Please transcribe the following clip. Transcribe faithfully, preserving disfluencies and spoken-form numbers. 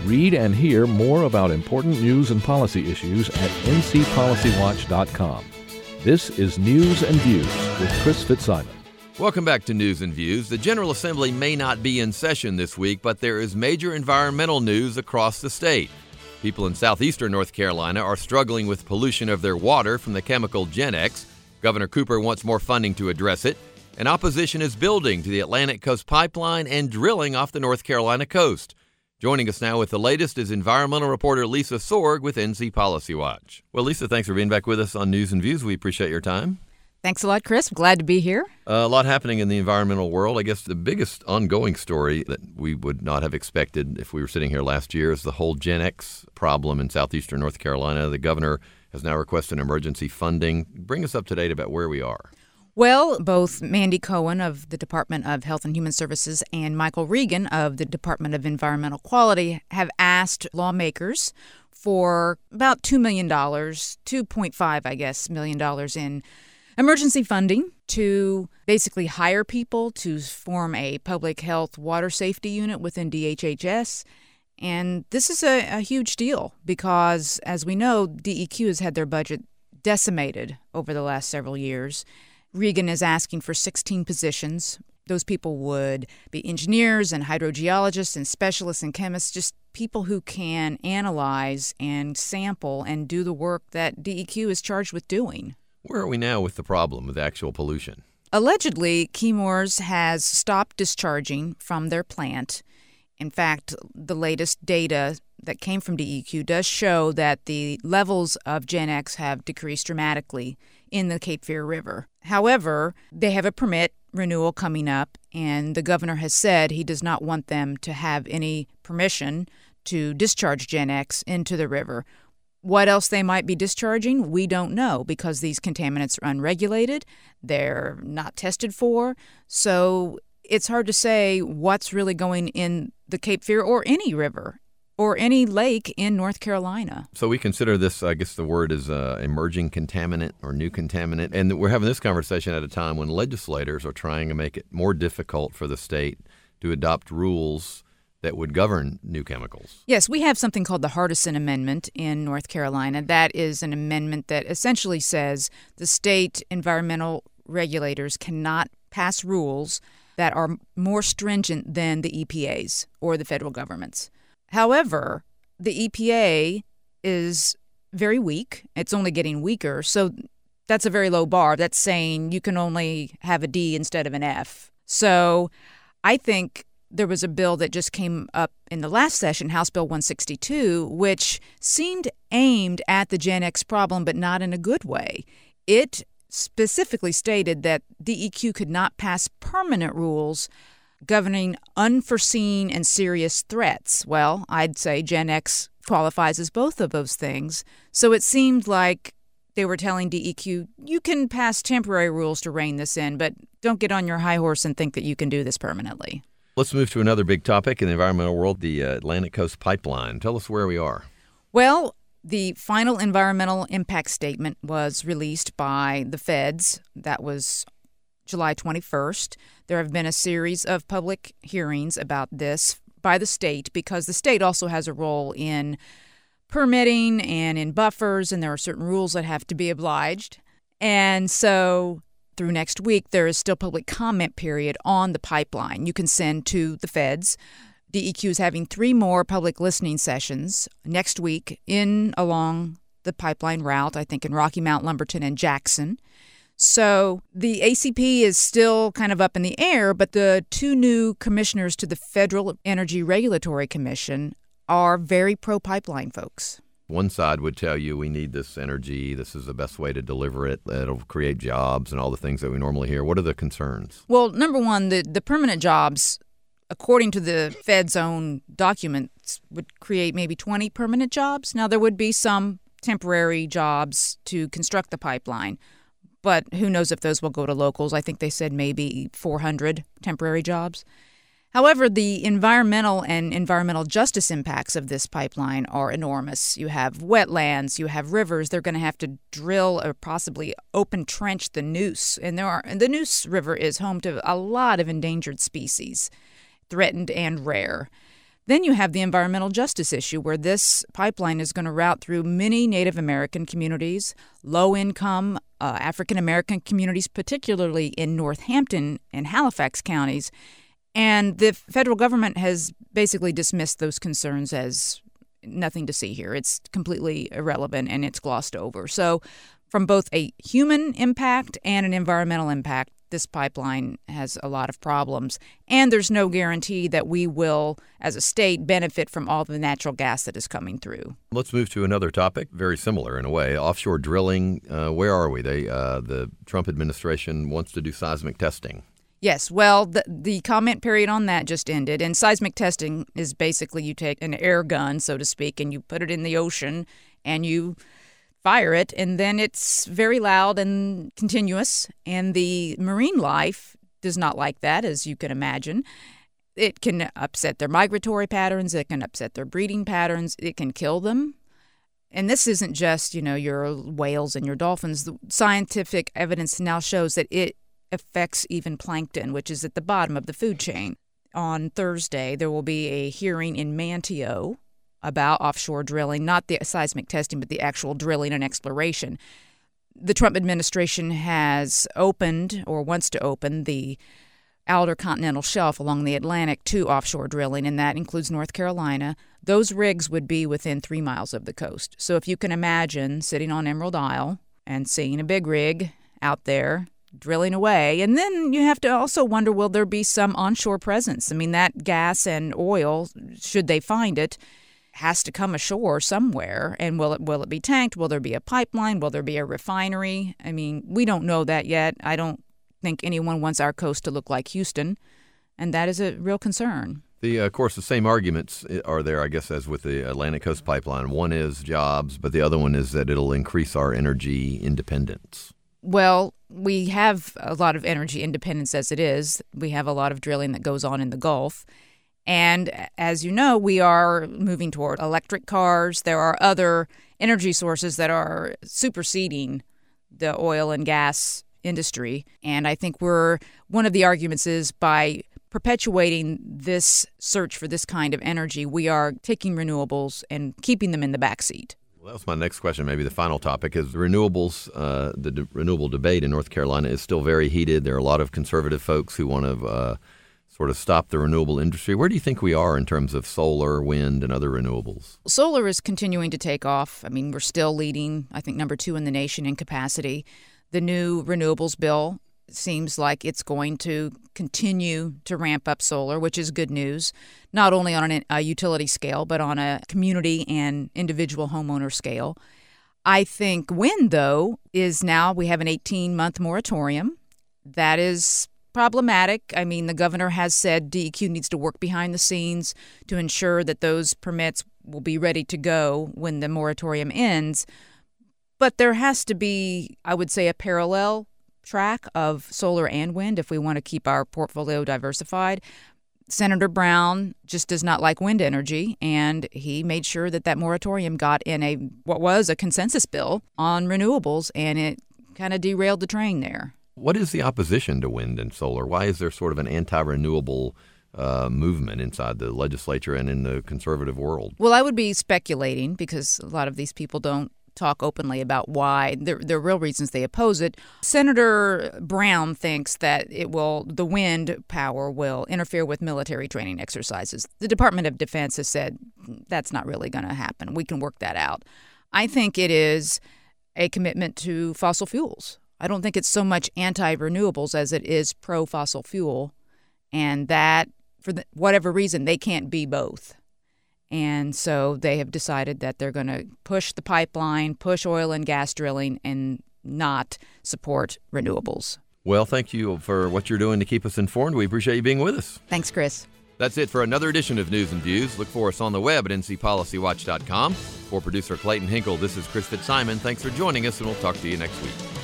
Read and hear more about important news and policy issues at n c policy watch dot com. This is News and Views with Chris Fitzsimon. Welcome back to News and Views. The General Assembly may not be in session this week, but there is major environmental news across the state. People in southeastern North Carolina are struggling with pollution of their water from the chemical Gen-X. Governor Cooper wants more funding to address it. And opposition is building to the Atlantic Coast Pipeline and drilling off the North Carolina coast. Joining us now with the latest is environmental reporter Lisa Sorg with N C Policy Watch. Well, Lisa, thanks for being back with us on News and Views. We appreciate your time. Thanks a lot, Chris. Glad to be here. Uh, a lot happening in the environmental world. I guess the biggest ongoing story that we would not have expected if we were sitting here last year is the whole Gen-X problem in southeastern North Carolina. The governor has now requested emergency funding. Bring us up to date about where we are. Well, both Mandy Cohen of the Department of Health and Human Services and Michael Regan of the Department of Environmental Quality have asked lawmakers for about two million dollars, two point five, I guess, million dollars in emergency funding to basically hire people to form a public health water safety unit within D H H S. And this is a, a huge deal because, as we know, D E Q has had their budget decimated over the last several years. Regan is asking for sixteen positions. Those people would be engineers and hydrogeologists and specialists and chemists, just people who can analyze and sample and do the work that D E Q is charged with doing. Where are we now with the problem with actual pollution? Allegedly, Chemours has stopped discharging from their plant. In fact, the latest data that came from D E Q does show that the levels of Gen-X have decreased dramatically in the Cape Fear River. However, they have a permit renewal coming up, and the governor has said he does not want them to have any permission to discharge Gen-X into the river. What else they might be discharging, we don't know because these contaminants are unregulated. They're not tested for. So it's hard to say what's really going in the Cape Fear or any river or any lake in North Carolina. So we consider this, I guess the word is uh, emerging contaminant or new contaminant. And we're having this conversation at a time when legislators are trying to make it more difficult for the state to adopt rules that would govern new chemicals. Yes, we have something called the Hardison Amendment in North Carolina. That is an amendment that essentially says the state environmental regulators cannot pass rules that are more stringent than the E P A's or the federal government's. However, the E P A is very weak. It's only getting weaker. So that's a very low bar. That's saying you can only have a D instead of an F. So I think there was a bill that just came up in the last session, House Bill one sixty-two, which seemed aimed at the Gen-X problem, but not in a good way. It specifically stated that D E Q could not pass permanent rules governing unforeseen and serious threats. Well, I'd say Gen-X qualifies as both of those things. So it seemed like they were telling D E Q, you can pass temporary rules to rein this in, but don't get on your high horse and think that you can do this permanently. Let's move to another big topic in the environmental world, the uh, Atlantic Coast Pipeline. Tell us where we are. Well, the final environmental impact statement was released by the feds. That was July twenty-first. There have been a series of public hearings about this by the state because the state also has a role in permitting and in buffers, and there are certain rules that have to be obliged. And so through next week, there is still public comment period on the pipeline. You can send to the feds. D E Q is having three more public listening sessions next week in along the pipeline route, I think in Rocky Mount, Lumberton, and Jackson. So the A C P is still kind of up in the air, but the two new commissioners to the Federal Energy Regulatory Commission are very pro-pipeline folks. One side would tell you we need this energy, this is the best way to deliver it, it'll create jobs and all the things that we normally hear. What are the concerns? Well, number one, the, the permanent jobs, according to the Fed's own documents, would create maybe twenty permanent jobs. Now, there would be some temporary jobs to construct the pipeline, but who knows if those will go to locals. I think they said maybe four hundred temporary jobs. However, the environmental and environmental justice impacts of this pipeline are enormous. You have wetlands, you have rivers. They're going to have to drill or possibly open trench the Neuse. And there are and the Neuse River is home to a lot of endangered species, threatened and rare. Then you have the environmental justice issue, where this pipeline is going to route through many Native American communities, low-income uh, African-American communities, particularly in Northampton and Halifax counties. And the federal government has basically dismissed those concerns as nothing to see here. It's completely irrelevant, and it's glossed over. So from both a human impact and an environmental impact, this pipeline has a lot of problems. And there's no guarantee that we will, as a state, benefit from all the natural gas that is coming through. Let's move to another topic, very similar in a way. Offshore drilling, uh, where are we? They, uh, the Trump administration wants to do seismic testing. Yes, well, the, the comment period on that just ended. And seismic testing is basically you take an air gun, so to speak, and you put it in the ocean and you fire it, and then it's very loud and continuous. And the marine life does not like that, as you can imagine. It can upset their migratory patterns. It can upset their breeding patterns. It can kill them. And this isn't just, you know, your whales and your dolphins. The scientific evidence now shows that it affects even plankton, which is at the bottom of the food chain. On Thursday, there will be a hearing in Manteo about offshore drilling, not the seismic testing, but the actual drilling and exploration. The Trump administration has opened or wants to open the outer continental shelf along the Atlantic to offshore drilling, and that includes North Carolina. Those rigs would be within three miles of the coast. So if you can imagine sitting on Emerald Isle and seeing a big rig out there drilling away, and then you have to also wonder, will there be some onshore presence? I mean, that gas and oil, should they find it, has to come ashore somewhere. And will it will it be tanked? Will there be a pipeline? Will there be a refinery? I mean, we don't know that yet. I don't think anyone wants our coast to look like Houston, and that is a real concern. The, uh, of course, the same arguments are there, I guess, as with the Atlantic Coast Pipeline. One is jobs, but the other one is that it'll increase our energy independence. Well, we have a lot of energy independence as it is. We have a lot of drilling that goes on in the Gulf. And as you know, we are moving toward electric cars. There are other energy sources that are superseding the oil and gas industry. And I think we're one of the arguments is by perpetuating this search for this kind of energy, we are taking renewables and keeping them in the backseat. Well, that's my next question. Maybe the final topic is renewables. Uh, the de- renewable debate in North Carolina is still very heated. There are a lot of conservative folks who want to uh, sort of stop the renewable industry. Where do you think we are in terms of solar, wind, and other renewables? Solar is continuing to take off. I mean, we're still leading, I think, number two in the nation in capacity. The new renewables bill seems like it's going to continue to ramp up solar, which is good news, not only on an, a utility scale, but on a community and individual homeowner scale. I think wind, though, is now we have an eighteen-month moratorium. That is problematic. I mean, the governor has said D E Q needs to work behind the scenes to ensure that those permits will be ready to go when the moratorium ends. But there has to be, I would say, a parallel track of solar and wind if we want to keep our portfolio diversified. Senator Brown just does not like wind energy, and he made sure that that moratorium got in a what was a consensus bill on renewables, and it kind of derailed the train there. What is the opposition to wind and solar? Why is there sort of an anti-renewable uh, movement inside the legislature and in the conservative world? Well, I would be speculating because a lot of these people don't talk openly about why. There, there are real reasons they oppose it. Senator Brown thinks that it will, the wind power will interfere with military training exercises. The Department of Defense has said that's not really going to happen. We can work that out. I think it is a commitment to fossil fuels. I don't think it's so much anti-renewables as it is pro-fossil fuel, and that, for the, whatever reason, they can't be both. And so they have decided that they're going to push the pipeline, push oil and gas drilling, and not support renewables. Well, thank you for what you're doing to keep us informed. We appreciate you being with us. Thanks, Chris. That's it for another edition of News and Views. Look for us on the web at N C Policy Watch dot com. For producer Clayton Hinkle, this is Chris Fitzsimon. Thanks for joining us, and we'll talk to you next week.